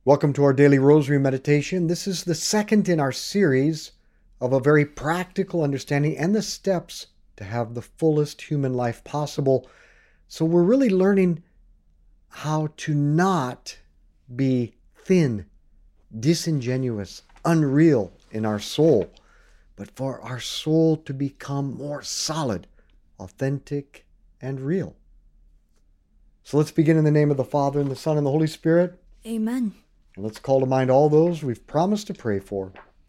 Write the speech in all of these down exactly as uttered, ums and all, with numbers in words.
Welcome to our daily rosary meditation. This is the second in our series of a very practical understanding and the steps to have the fullest human life possible. So we're really learning how to not be thin, disingenuous, unreal in our soul, but for our soul to become more solid, authentic, and real. So let's begin in the name of the Father, and the Son, and the Holy Spirit. Amen. And let's call to mind all those we've promised to pray for.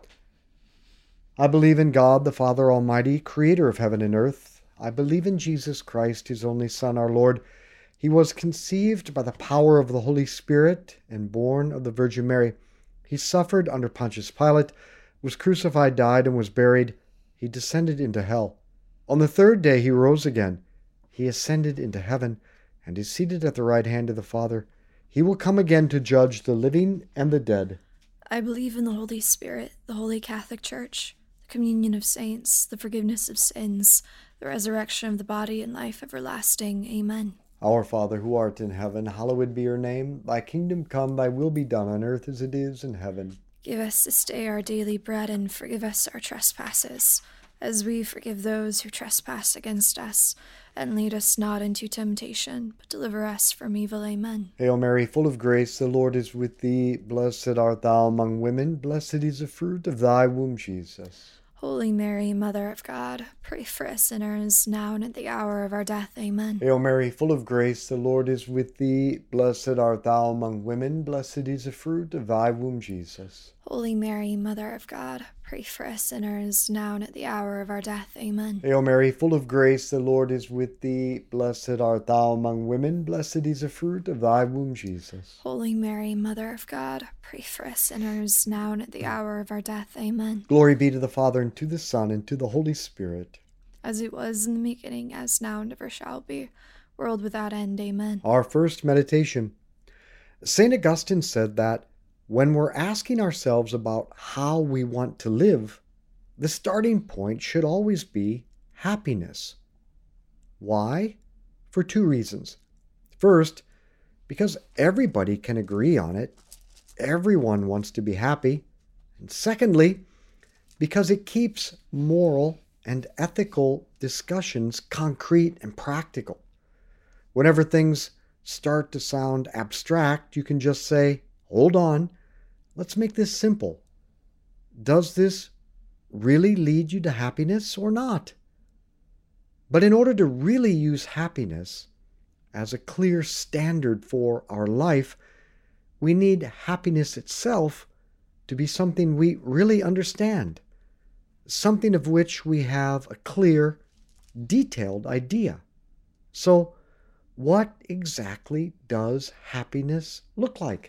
I believe in God, the Father Almighty, creator of heaven and earth. I believe in Jesus Christ, his only Son, our Lord. He was conceived by the power of the Holy Spirit and born of the Virgin Mary. He suffered under Pontius Pilate, was crucified, died, and was buried. He descended into hell. On the third day he rose again. He ascended into heaven and is seated at the right hand of the Father. He will come again to judge the living and the dead. I believe in the Holy Spirit, the Holy Catholic Church, the communion of saints, the forgiveness of sins, the resurrection of the body, and life everlasting. Amen. Our Father, who art in heaven, hallowed be your name. Thy kingdom come, thy will be done on earth as it is in heaven. Give us this day our daily bread, and forgive us our trespasses, as we forgive those who trespass against us. And lead us not into temptation, but deliver us from evil. Amen. Hail Mary, full of grace, the Lord is with thee. Blessed art thou among women. Blessed is the fruit of thy womb, Jesus. Holy Mary, Mother of God, pray for us sinners, now and at the hour of our death. Amen. Hail Mary, full of grace, the Lord is with thee. Blessed art thou among women. Blessed is the fruit of thy womb, Jesus. Holy Mary, Mother of God, pray for us sinners, now and at the hour of our death. Amen. Hail Mary, full of grace, the Lord is with thee. Blessed art thou among women. Blessed is the fruit of thy womb, Jesus. Holy Mary, Mother of God, pray for us sinners, now and at the hour of our death. Amen. Glory be to the Father, and to the Son, and to the Holy Spirit. As it was in the beginning, as now, and ever shall be, world without end. Amen. Our first meditation. Saint Augustine said that when we're asking ourselves about how we want to live, the starting point should always be happiness. Why? For two reasons. First, because everybody can agree on it. Everyone wants to be happy. And secondly, because it keeps moral and ethical discussions concrete and practical. Whenever things start to sound abstract, you can just say, hold on, let's make this simple. Does this really lead you to happiness or not? But in order to really use happiness as a clear standard for our life, we need happiness itself to be something we really understand, something of which we have a clear, detailed idea. So, what exactly does happiness look like?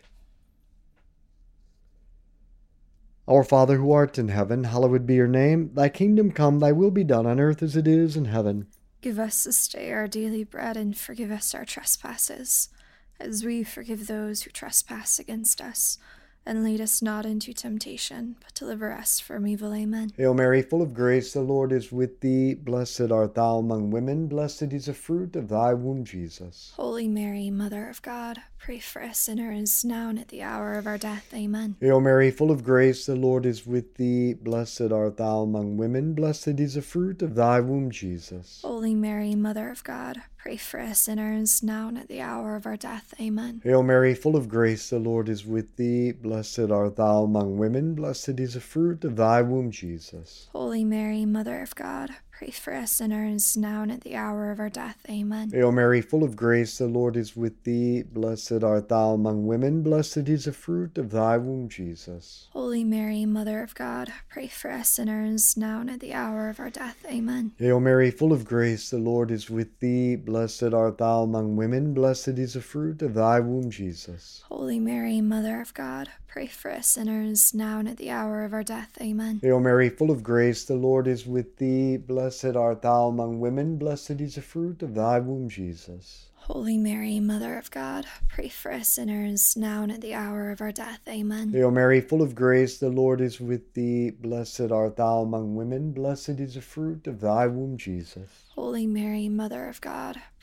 Our Father, who art in heaven, hallowed be your name. Thy kingdom come, thy will be done on earth as it is in heaven. Give us this day our daily bread, and forgive us our trespasses, as we forgive those who trespass against us. And lead us not into temptation, but deliver us from evil. Amen. Hail Mary, full of grace, the Lord is with thee. Blessed art thou among women. Blessed is the fruit of thy womb, Jesus. Holy Mary, Mother of God, pray for us sinners, now and at the hour of our death. Amen. Hail Mary, full of grace, the Lord is with thee. Blessed art thou among women. Blessed is the fruit of thy womb, Jesus. Holy Mary, Mother of God, pray for us sinners, now and at the hour of our death. Amen. Hail Mary, full of grace, the Lord is with thee. Blessed art thou among women. Blessed is the fruit of thy womb, Jesus. Holy Mary, Mother of God, pray for us sinners, now and at the hour of our death. Amen. Hail Mary, full of grace, the Lord is with thee. Blessed art thou among women. Blessed is the fruit of thy womb, Jesus. Holy Mary, Mother of God, pray for us sinners, now and at the hour of our death. Amen. Hail Mary, full of grace, the Lord is with thee. Blessed art thou among women. Blessed is the fruit of thy womb, Jesus. Holy Mary, Mother of God, pray for us sinners, now and at the hour of our death. Amen. Hail Mary, full of grace, the Lord is with thee. Blessed art thou among women. Blessed is the fruit of thy womb, Jesus. Holy Mary, Mother of God, pray for us sinners, now and at the hour of our death. Amen. Hail Mary, full of grace, the Lord is with thee. Blessed art thou among women. Blessed is the fruit of thy womb, Jesus. Holy Mary, Mother of God,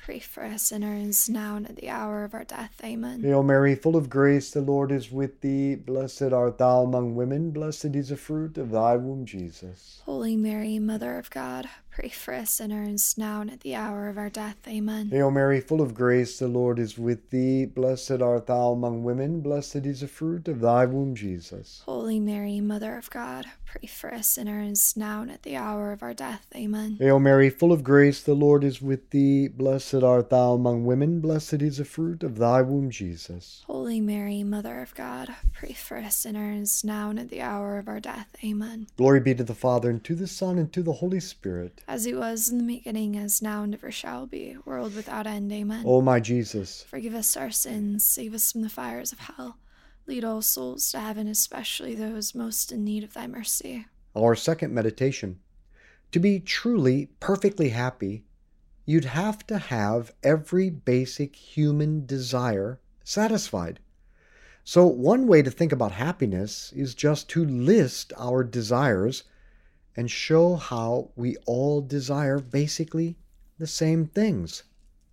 pray for us sinners, now and at the hour of our death. Amen. Hail Mary, full of grace, the Lord is with thee. Blessed art thou among women, blessed is the fruit of thy womb, Jesus. Holy Mary, Mother of God, pray for us sinners, now and at the hour of our death. Amen. Hail Mary, full of grace, the Lord is with thee. Blessed art thou among women, blessed is the fruit of thy womb, Jesus. Holy Mary, Mother of God, pray for us sinners, now and at the hour of our death. Amen. Hail Mary, full of grace, the Lord is with thee. Blessed art thou among women, blessed is the fruit of thy womb, Jesus. Holy Mary, Mother of God, pray for us sinners, now and at the hour of our death. Amen. Glory be to the Father, and to the Son, and to the Holy Spirit. As it was in the beginning, as now, and ever shall be, world without end. Amen. O my Jesus, forgive us our sins, save us from the fires of hell. Lead all souls to heaven, especially those most in need of thy mercy. our second meditation. To be truly, perfectly happy, you'd have to have every basic human desire satisfied. So one way to think about happiness is just to list our desires and show how we all desire basically the same things.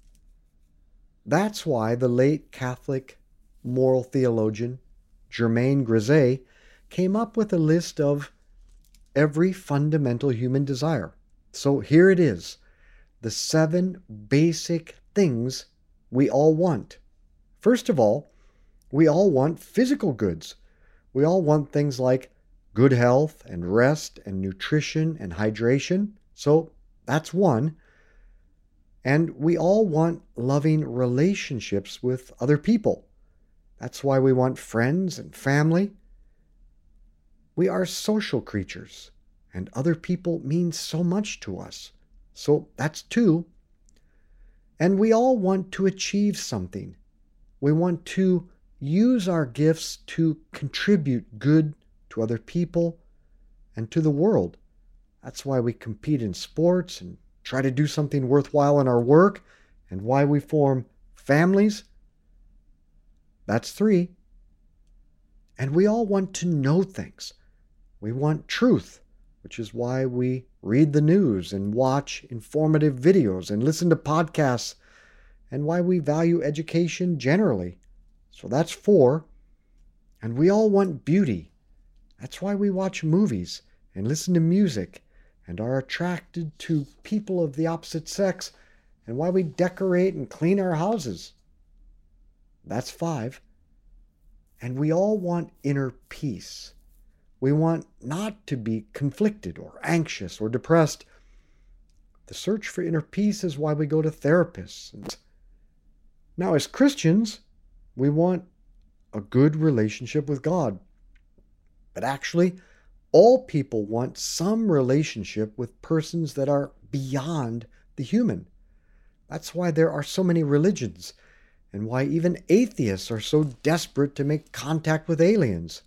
That's why the late Catholic moral theologian Germain Grisey came up with a list of every fundamental human desire. So here it is, the seven basic things we all want. First of all, we all want physical goods. We all want things like good health and rest and nutrition and hydration. So that's one. And we all want loving relationships with other people. That's why we want friends and family. We are social creatures, and other people mean so much to us. So that's two. And we all want to achieve something. We want to use our gifts to contribute good to other people and to the world. That's why we compete in sports and try to do something worthwhile in our work, and why we form families. That's three. And we all want to know things. We want truth, which is why we read the news and watch informative videos and listen to podcasts, and why we value education generally. So that's four. And we all want beauty. That's why we watch movies and listen to music and are attracted to people of the opposite sex, and why we decorate and clean our houses. That's five. And we all want inner peace. We want not to be conflicted or anxious or depressed. The search for inner peace is why we go to therapists. Now, as Christians, we want a good relationship with God. But actually, all people want some relationship with persons that are beyond the human. That's why there are so many religions, and why even atheists are so desperate to make contact with aliens.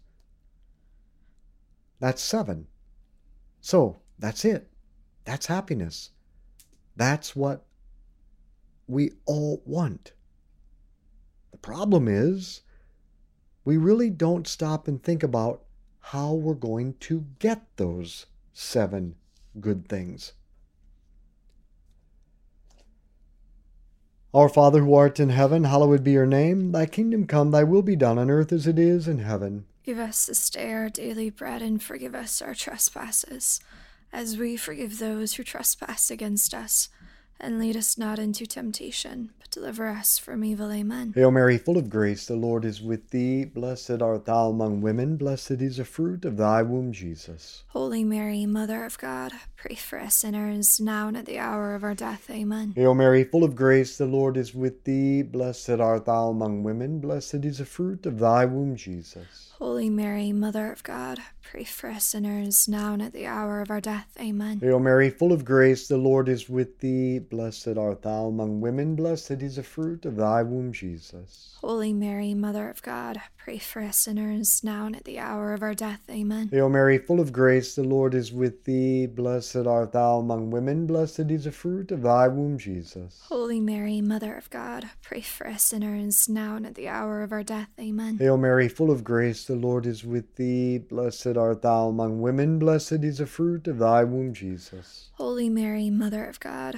That's seven. So, that's it. That's happiness. That's what we all want. The problem is, we really don't stop and think about how we're going to get those seven good things. Our Father who art in heaven, hallowed be your name. Thy kingdom come, thy will be done on earth as it is in heaven. Give us this day our daily bread, and forgive us our trespasses, as we forgive those who trespass against us. And lead us not into temptation, but deliver us from evil. Amen. Hail Mary, full of grace, the Lord is with thee. Blessed art thou among women, blessed is the fruit of thy womb, Jesus. Holy Mary, Mother of God, pray for us sinners, now and at the hour of our death. Amen. Hail Mary, full of grace, the Lord is with thee. Blessed art thou among women, blessed is the fruit of thy womb, Jesus. Holy Mary, Mother of God, pray for us sinners, now and at the hour of our death. Amen. Hail Mary, full of grace, the Lord is with thee. Blessed art thou among women, blessed is the fruit of thy womb, Jesus. Holy Mary, Mother of God, pray for us sinners, now and at the hour of our death. Amen. Hail Mary, full of grace, the Lord is with thee. Blessed art thou among women, blessed is the fruit of thy womb, Jesus. Holy Mary, Mother of God, pray for us sinners, now and at the hour of our death. Amen. Hail Mary, full of grace, the Lord is with thee. Blessed art thou among women, blessed is the fruit of thy womb, Jesus. Holy Mary, Mother of God, pray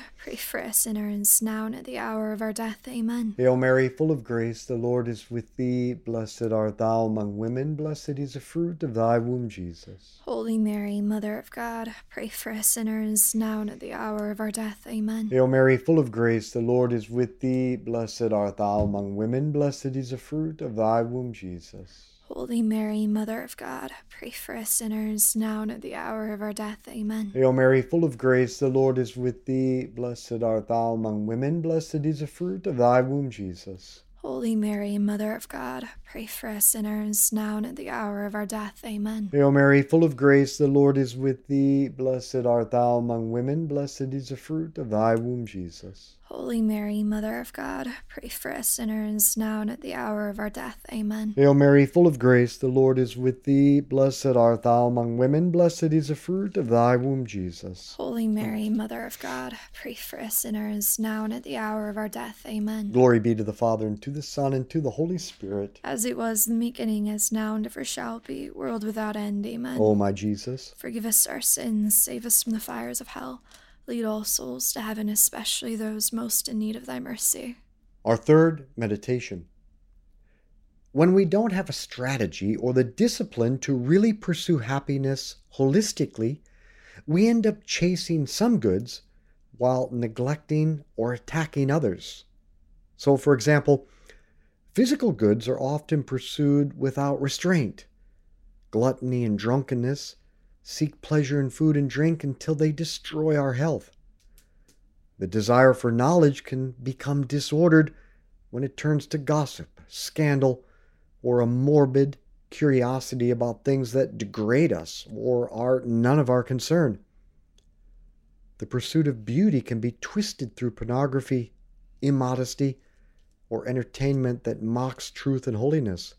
for us sinners, now and at the hour of our death. Amen. Hail Mary, full of grace, the Lord is with thee. Blessed art thou among women, blessed is the fruit of thy womb, Jesus. Holy Mary, Mother of God, pray for us sinners, now and at the hour of our death. Amen. Hail Mary, full of grace, the Lord is with thee. Blessed art thou among women, blessed is the fruit of thy womb, Jesus. Holy Mary, Mother of God, pray for us sinners, now and at the hour of our death. Amen. Hail Mary, full of grace, the Lord is with thee. Blessed art thou among women, blessed is the fruit of thy womb, Jesus. Holy Mary, Mother of God, pray for us sinners, now and at the hour of our death. Amen. Hail Mary, full of grace, the Lord is with thee. Blessed art thou among women, blessed is the fruit of thy womb, Jesus. Holy Mary, Mother of God, pray for us sinners, now and at the hour of our death. Amen. Hail Mary, full of grace, the Lord is with thee. Blessed art thou among women, blessed is the fruit of thy womb, Jesus. Holy Mary, Mother of God, pray for us sinners, now and at the hour of our death. Amen. Glory be to the Father, and to the Son, and to the Holy Spirit. As it was in the beginning, as now, and ever shall be, world without end. Amen. O my Jesus, forgive us our sins, save us from the fires of hell. Lead all souls to heaven, especially those most in need of thy mercy. Our third meditation. When we don't have a strategy or the discipline to really pursue happiness holistically, we end up chasing some goods while neglecting or attacking others. So, for example, physical goods are often pursued without restraint. Gluttony and drunkenness seek pleasure in food and drink until they destroy our health. The desire for knowledge can become disordered when it turns to gossip, scandal, or a morbid curiosity about things that degrade us or are none of our concern. The pursuit of beauty can be twisted through pornography, immodesty, or entertainment that mocks truth and holiness.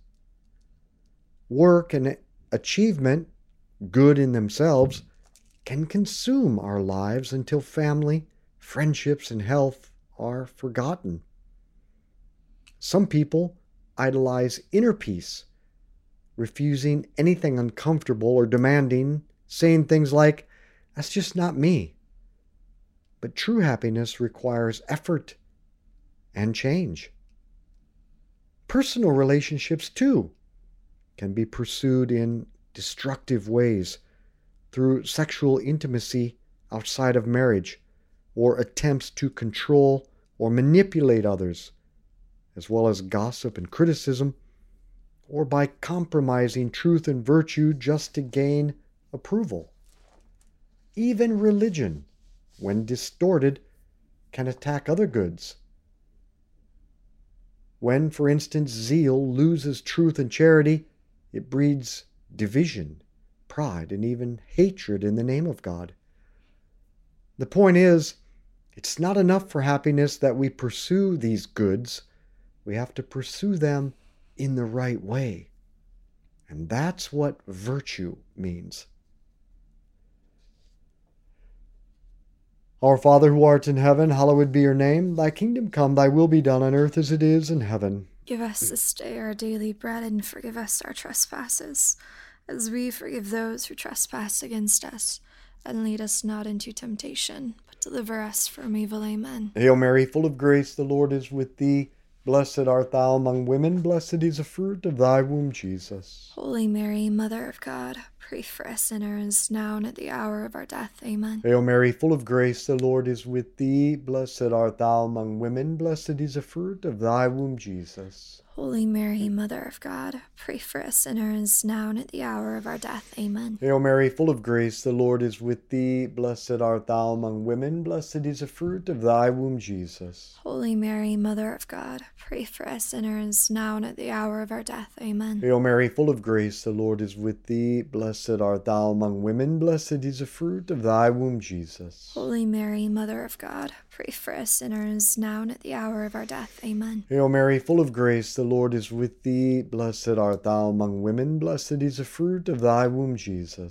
Work and achievement, good in themselves, can consume our lives until family, friendships, and health are forgotten. Some people idolize inner peace, refusing anything uncomfortable or demanding, saying things like, "That's just not me." But true happiness requires effort and change. Personal relationships, too, can be pursued in destructive ways through sexual intimacy outside of marriage, or attempts to control or manipulate others, as well as gossip and criticism, or by compromising truth and virtue just to gain approval. Even religion, when distorted, can attack other goods. When, for instance, zeal loses truth and charity, it breeds division, pride, and even hatred in the name of God. The point is, it's not enough for happiness that we pursue these goods. We have to pursue them in the right way. And that's what virtue means. Our Father who art in heaven, hallowed be your name. Thy kingdom come, thy will be done on earth as it is in heaven. Give us this day our daily bread, and forgive us our trespasses, as we forgive those who trespass against us. And lead us not into temptation, but deliver us from evil. Amen. Hail Mary, full of grace, the Lord is with thee. Blessed art thou among women, blessed is the fruit of thy womb, Jesus. Holy Mary, Mother of God, pray for us sinners, now and at the hour of our death. Amen. Hail Mary, full of grace, the Lord is with thee. Blessed art thou among women, blessed is the fruit of thy womb, Jesus. Holy Mary, Mother of God, pray for us sinners, now and at the hour of our death. Amen. Hail Mary, full of grace, the Lord is with thee. Blessed art thou among women, blessed is the fruit of thy womb, Jesus. Holy Mary, Mother of God, pray for us sinners, now and at the hour of our death. Amen. Hail Mary, full of grace, the Lord is with thee. Blessed art thou among women, blessed is the fruit of thy womb, Jesus. Holy Mary, Mother of God, pray for us sinners, now and at the hour of our death. Amen. Hail Mary, full of grace, the Lord is with thee. Blessed art thou among women, blessed is the fruit of thy womb, Jesus.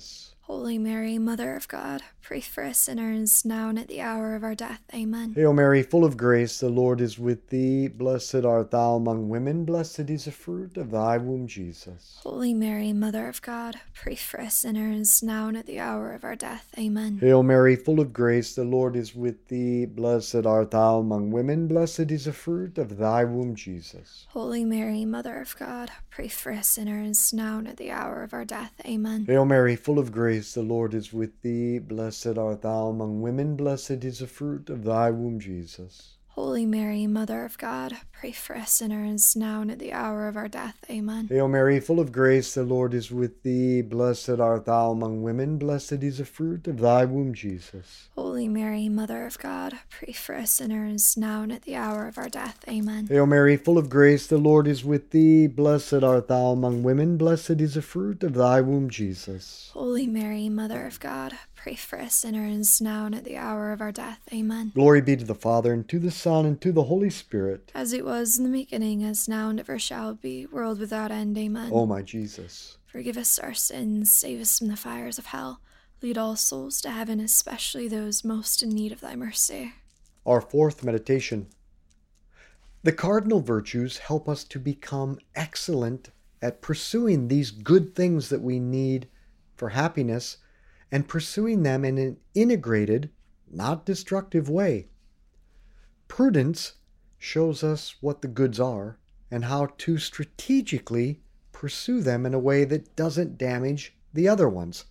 Holy Mary, Mother of God, pray for us sinners, now and at the hour of our death. Amen. Hail Mary, full of grace, the Lord is with thee. Blessed art thou among women, blessed is the fruit of thy womb, Jesus. Holy Mary, Mother of God, pray for us sinners, now and at the hour of our death. Amen. Hail Mary, full of grace, the Lord is with thee. Blessed art thou among women, blessed is the fruit of thy womb, Jesus. Holy Mary, Mother of God, pray for us sinners, now and at the hour of our death. Amen. Hail Mary, full of grace, the Lord is with thee. Blessed art thou among women, blessed is the fruit of thy womb, Jesus. Holy Mary, Mother of God, pray for us sinners, now and at the hour of our death. Amen. Hail Mary, full of grace, the Lord is with thee. Blessed art thou among women, blessed is the fruit of thy womb, Jesus. Holy Mary, Mother of God, pray for us sinners, now and at the hour of our death. Amen. Hail Mary, full of grace, the Lord is with thee. Blessed art thou among women, blessed is the fruit of thy womb, Jesus. Holy Mary, Mother of God, pray for us sinners, now and at the hour of our death. Amen. Glory be to the Father, and to the Son, and to the Holy Spirit. As it was in the beginning, as now and ever shall be, world without end. Amen. O my Jesus. Forgive us our sins, save us from the fires of hell. Lead all souls to heaven, especially those most in need of thy mercy. Our fourth meditation. The cardinal virtues help us to become excellent at pursuing these good things that we need for happiness, and pursuing them in an integrated, not destructive way. Prudence shows us what the goods are and how to strategically pursue them in a way that doesn't damage the other ones.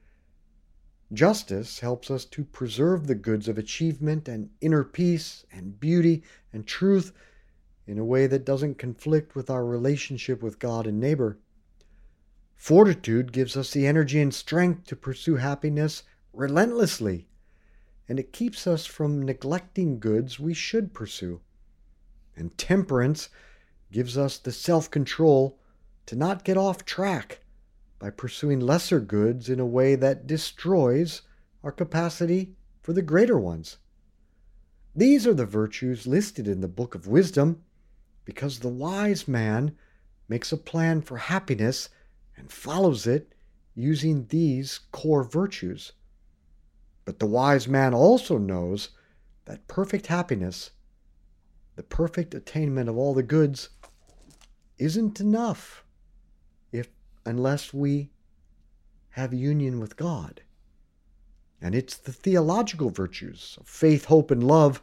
Justice helps us to preserve the goods of achievement and inner peace and beauty and truth in a way that doesn't conflict with our relationship with God and neighbor. Fortitude gives us the energy and strength to pursue happiness relentlessly, and it keeps us from neglecting goods we should pursue. And temperance gives us the self-control to not get off track by pursuing lesser goods in a way that destroys our capacity for the greater ones. These are the virtues listed in the Book of Wisdom, because the wise man makes a plan for happiness and follows it using these core virtues. But the wise man also knows that perfect happiness, the perfect attainment of all the goods, isn't enough if unless we have union with God. And it's the theological virtues of faith, hope, and love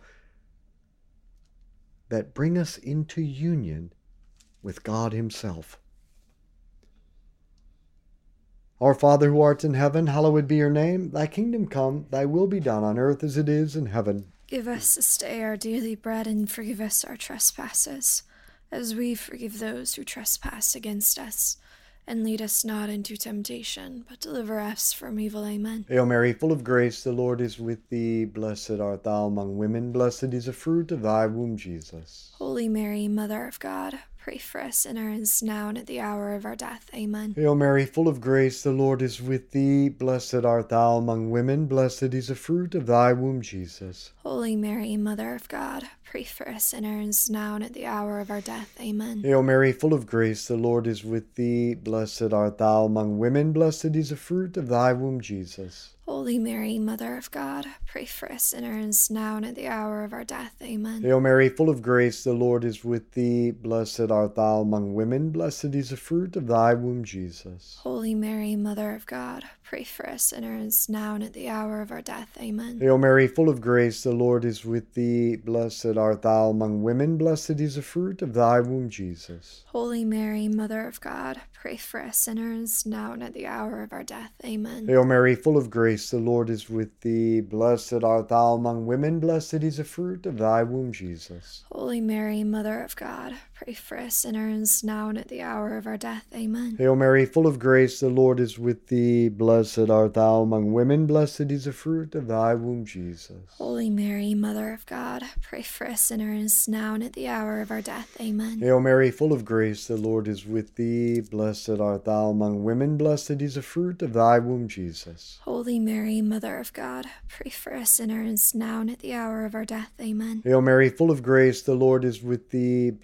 that bring us into union with God Himself. Our Father who art in heaven, hallowed be your name. Thy kingdom come, thy will be done on earth as it is in heaven. Give us this day our daily bread, and forgive us our trespasses, as we forgive those who trespass against us. And lead us not into temptation, but deliver us from evil. Amen. Hail Mary, full of grace, the Lord is with thee. Blessed art thou among women, blessed is the fruit of thy womb, Jesus. Holy Mary, Mother of God, pray for us sinners, now and at the hour of our death. Amen. Hail Mary, full of grace, the Lord is with thee. Blessed art thou among women, blessed is the fruit of thy womb, Jesus. Holy Mary, Mother of God, pray for us sinners, now and at the hour of our death. Amen. Hail Mary, full of grace, the Lord is with thee. Blessed art thou among women, blessed is the fruit of thy womb, Jesus. Holy Mary, Mother of God, pray for us sinners, now and at the hour of our death. Amen. Hail Mary, full of grace, the Lord is with thee. Blessed art thou among women, blessed is the fruit of thy womb, Jesus. Holy Mary, Mother of God, pray for us sinners, now and at the hour of our death. Amen. Hail Mary, full of grace, the Lord is with thee. Blessed art thou among women, blessed is the fruit of thy womb, Jesus. Holy Mary, Mother of God, pray for us sinners, now and at the hour of our death. Amen. Hail Mary, full of grace, the Lord is with thee. Blessed art thou among women, blessed is the fruit of thy womb, Jesus. Holy Mary, Mother of God, pray for us sinners, now and at the hour of our death. Amen. Hail Mary, full of grace, the Lord is with thee. Blessed art thou among women, blessed is the fruit of thy womb, Jesus. Holy Mary, Mother of God, pray for us sinners, now and at the hour of our death. Amen. Hail Mary, full of grace, the Lord is with thee. Blessed art thou among women, blessed is the fruit of thy womb, Jesus. Holy Mary, Mother of God, pray for us sinners, now and at the hour of our death. Amen. Hail Mary, full of grace, the Lord is with thee. Blessed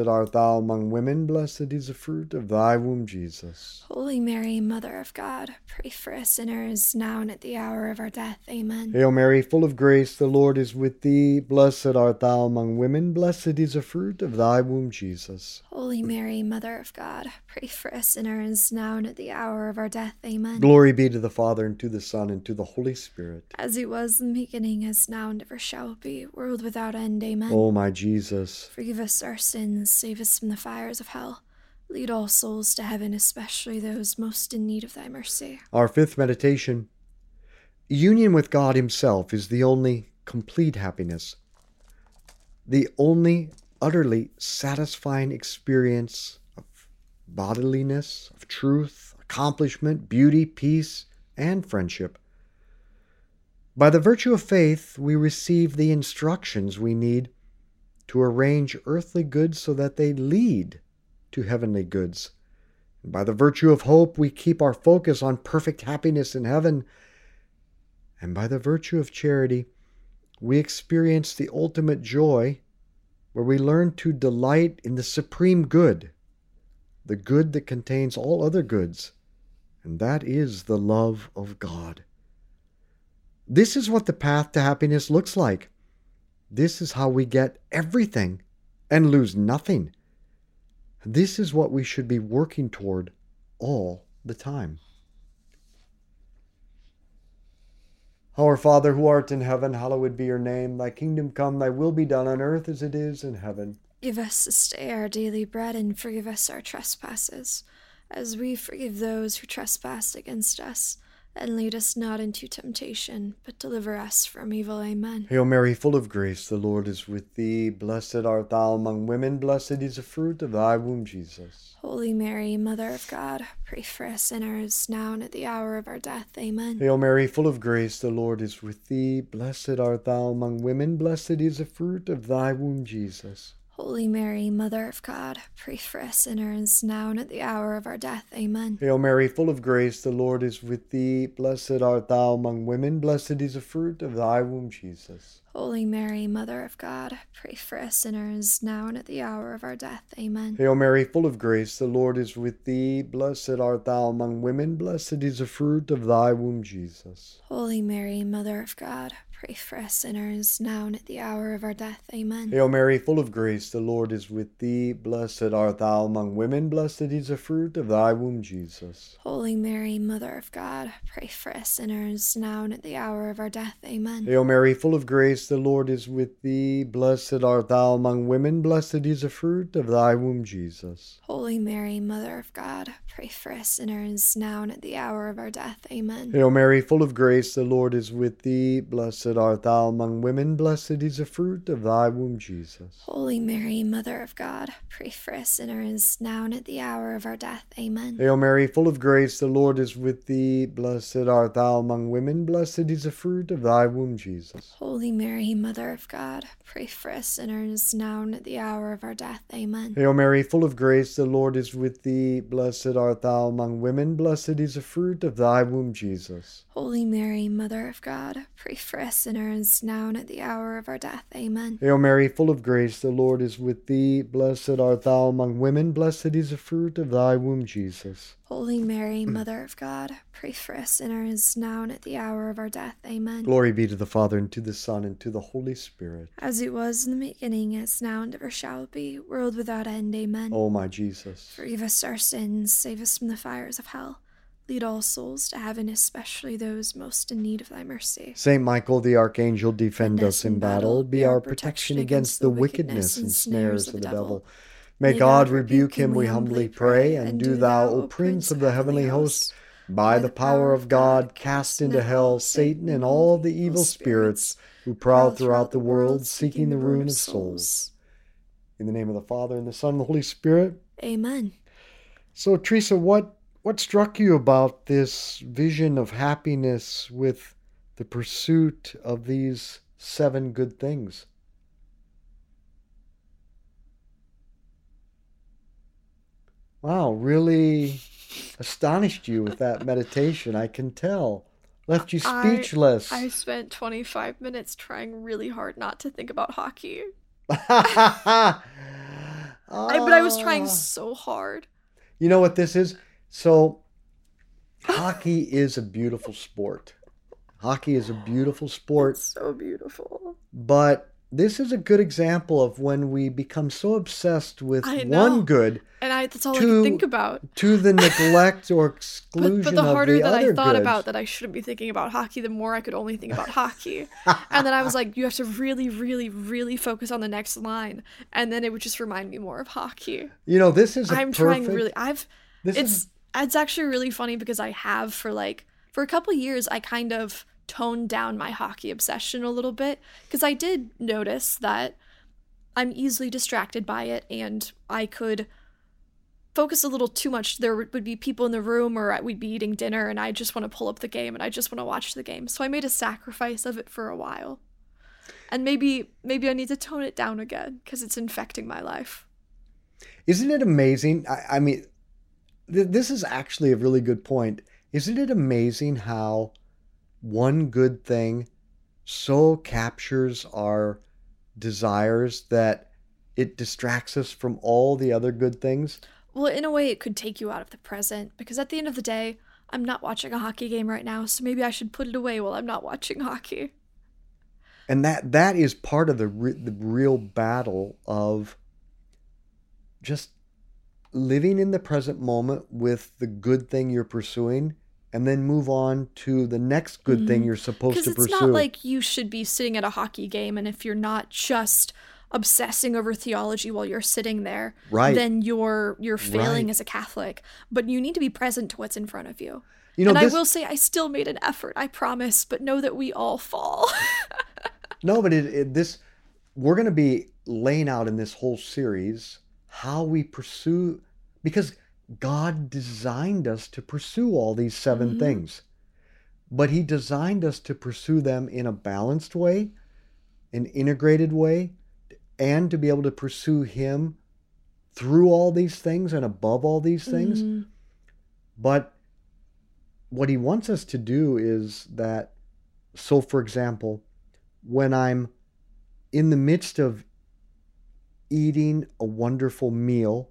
art thou among women. Blessed is the fruit of thy womb, Jesus. Holy Mary, Mother of God, pray for us sinners, now and at the hour of our death. Amen. Hail Mary, full of grace, the Lord is with thee. Blessed art thou among women. Blessed is the fruit of thy womb, Jesus. Holy Mary, Mother of God, pray for us sinners, now and at the hour of our death. Amen. Glory be to the Father, and to the Son, and to the Holy Spirit. As it was in the beginning, as now, and ever shall be, world without end. Amen. O my Jesus, forgive us our sins, save us from the fires of hell. Lead all souls to heaven, especially those most in need of thy mercy. Our fifth meditation. Union with God himself is the only complete happiness, the only utterly satisfying experience of bodiliness, of truth, accomplishment, beauty, peace, and friendship. By the virtue of faith, we receive the instructions we need to arrange earthly goods so that they lead to heavenly goods. And by the virtue of hope, we keep our focus on perfect happiness in heaven. And by the virtue of charity, we experience the ultimate joy where we learn to delight in the supreme good, the good that contains all other goods, and that is the love of God. This is what the path to happiness looks like. This is how we get everything and lose nothing. This is what we should be working toward all the time. Our Father, who art in heaven, hallowed be your name. Thy kingdom come, thy will be done on earth as it is in heaven. Give us this day our daily bread, and forgive us our trespasses, as we forgive those who trespass against us. And lead us not into temptation, but deliver us from evil. Amen. Hail Mary, full of grace, the Lord is with thee. Blessed art thou among women. Blessed is the fruit of thy womb, Jesus. Holy Mary, Mother of God, pray for us sinners, now and at the hour of our death. Amen. Hail Mary, full of grace, the Lord is with thee. Blessed art thou among women. Blessed is the fruit of thy womb, Jesus. Holy Mary, Mother of God, pray for us sinners, now and at the hour of our death. Amen. Hail Mary, full of grace, the Lord is with thee. Blessed art thou among women. Blessed is the fruit of thy womb, Jesus. Holy Mary, Mother of God, pray for us sinners, now and at the hour of our death. Amen. Hail Mary, full of grace, the Lord is with thee. Blessed art thou among women. Blessed is the fruit of thy womb, Jesus. Holy Mary, Mother of God, pray for us sinners, now and at the hour of our death. Amen. Hail Mary, full of grace, the Lord is with thee. Blessed art thou among women. Blessed is the fruit of thy womb, Jesus. Holy Mary, Mother of God, pray for us sinners, now and at the hour of our death. Amen. Hail Mary, full of grace, the Lord is with thee. Blessed art thou among women. Blessed is the fruit of thy womb, Jesus. Holy Mary, Mother of God, pray for us sinners, now and at the hour of our death. Amen. Hail Mary, full of grace, the Lord is with thee. Blessed art thou among women. Blessed is the fruit of thy womb, Jesus. Holy Mary, Mother of God, pray for us sinners, now and at the hour of our death. Amen. Hail Mary, full of grace, the Lord is with thee. Blessed art thou among women. Blessed is the fruit of thy womb, Jesus. Holy Mary, Mother of God, pray for us sinners, now and at the hour of our death. Amen. Hail Mary, full of grace, the Lord is with thee. Blessed art thou among women. Blessed is the fruit of thy womb, Jesus. Holy Mary, Mother of God, pray for us sinners, now and at the hour of our death. Amen. Hail Mary, full of grace, the Lord is with thee. Blessed art thou among women. Blessed is the fruit of thy womb, Jesus. Holy Mary, Mother of God, pray for us sinners, now and at the hour of our death. Amen. Glory be to the Father, and to the Son, and to the Holy Spirit. As it was in the beginning, as now, and ever shall be, world without end. Amen. O my Jesus, forgive us our sins, save us from the fires of hell. Lead all souls to heaven, especially those most in need of thy mercy. Saint Michael the Archangel, defend us in battle. Be our protection against the wickedness and snares of the devil. May God rebuke him, we humbly pray. And do thou, O Prince of the heavenly host, by the power of God, cast into hell Satan and all the evil spirits who prowl throughout the world, seeking the ruin of souls. In the name of the Father, and the Son, and the Holy Spirit. Amen. So, Teresa, what What struck you about this vision of happiness with the pursuit of these seven good things? Wow, really astonished you with that meditation. I can tell. Left you speechless. I, I spent twenty-five minutes trying really hard not to think about hockey. I, but I was trying Ah. so hard. You know what this is? So, hockey is a beautiful sport. Hockey is a beautiful sport, It's so beautiful. but this is a good example of when we become so obsessed with I know. one good And I that's all I To- could think about. to the neglect or But, exclusion but the harder of the that other I thought goods. about that I shouldn't be thinking about hockey, the more I could only think about hockey. And then I was like, you have to really, really, really focus on the next line. And then it would just remind me more of hockey. You know, this is a I'm perfect, trying really I've This it's is it's actually really funny because I have for like for a couple years I kind of toned down my hockey obsession a little bit because I did notice that I'm easily distracted by it and I could focus a little too much. There would be people in the room or we'd be eating dinner and I just want to pull up the game and I just want to watch the game. So I made a sacrifice of it for a while. And maybe maybe I need to tone it down again because it's infecting my life. Isn't it amazing? I, I mean, th- this is actually a really good point. Isn't it amazing how one good thing so captures our desires that it distracts us from all the other good things? Well, in a way, it could take you out of the present because at the end of the day, I'm not watching a hockey game right now, so maybe I should put it away while I'm not watching hockey. And that that is part of the re- the real battle of just living in the present moment with the good thing you're pursuing and then move on to the next good thing you're supposed Because to it's pursue. not like you should be sitting at a hockey game, and if you're not just obsessing over theology while you're sitting there, Right. then you're you're failing Right. as a Catholic. But you need to be present to what's in front of you. You know, and this, I will say I still made an effort, I promise, but know that we all fall. no, but it, it, this we're going to be laying out in this whole series how we pursue, because God designed us to pursue all these seven Mhm. things, but He designed us to pursue them in a balanced way, an integrated way, and to be able to pursue Him through all these things and above all these things. Mhm. But what He wants us to do is that, so for example, when I'm in the midst of eating a wonderful meal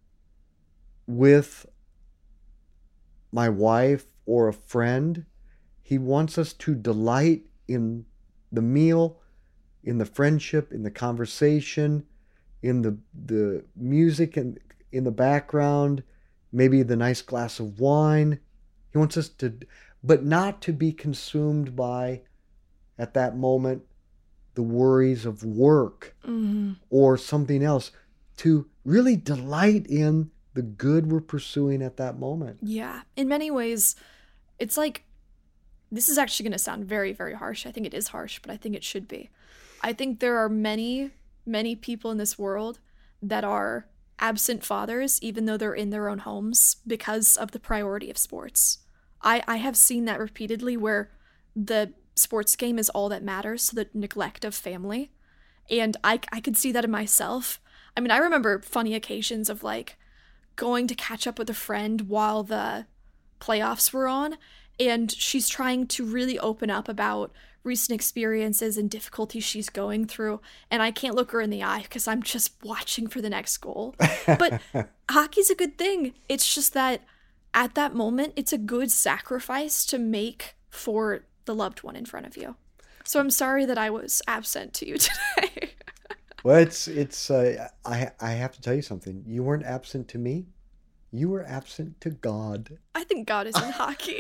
with my wife or a friend, He wants us to delight in the meal, in the friendship, in the conversation, in the the music and in the background, maybe the nice glass of wine. He wants us to, but not to be consumed by, at that moment, the worries of work Mhm. or something else, to really delight in the good we're pursuing at that moment. Yeah. In many ways, it's like this is actually going to sound very, very harsh. I think it is harsh, but I think it should be. I think there are many, many people in this world that are absent fathers, even though they're in their own homes, because of the priority of sports. I, I have seen that repeatedly where the sports game is all that matters to the neglect of family. And I, I could see that in myself. I mean, I remember funny occasions of like going to catch up with a friend while the playoffs were on, and she's trying to really open up about recent experiences and difficulties she's going through, and I can't look her in the eye because I'm just watching for the next goal. But hockey's a good thing. It's just that at that moment, it's a good sacrifice to make for the loved one in front of you. So I'm sorry that I was absent to you today. Well, it's it's. Uh, I I have to tell you something. You weren't absent to me. You were absent to God. I think God is in hockey.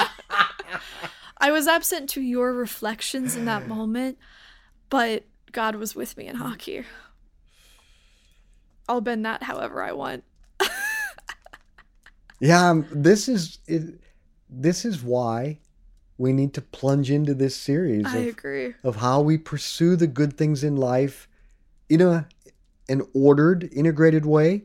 I was absent to your reflections in that moment, but God was with me in hockey. I'll bend that however I want. Yeah, um, this is it, this is why we need to plunge into this series I of, agree. of how we pursue the good things in life in a an ordered, integrated way,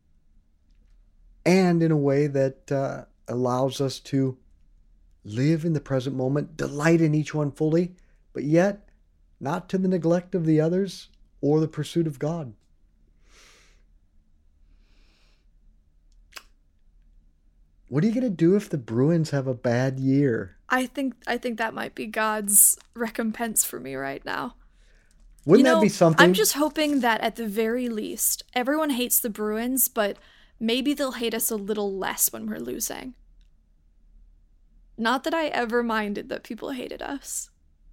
and in a way that uh, allows us to live in the present moment, delight in each one fully, but yet not to the neglect of the others or the pursuit of God. What are you going to do if the Bruins have a bad year? I think I think that might be God's recompense for me right now. Wouldn't you know, that be something? I'm just hoping that at the very least, everyone hates the Bruins, but maybe they'll hate us a little less when we're losing. Not that I ever minded that people hated us.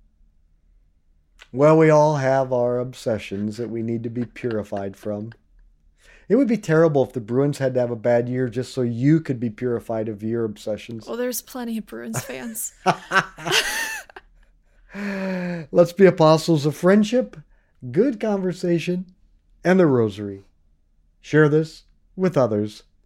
Well, we all have our obsessions that we need to be purified from. It would be terrible if the Bruins had to have a bad year just so you could be purified of your obsessions. Well, there's plenty of Bruins fans. Let's be apostles of friendship, good conversation, and the rosary. Share this with others.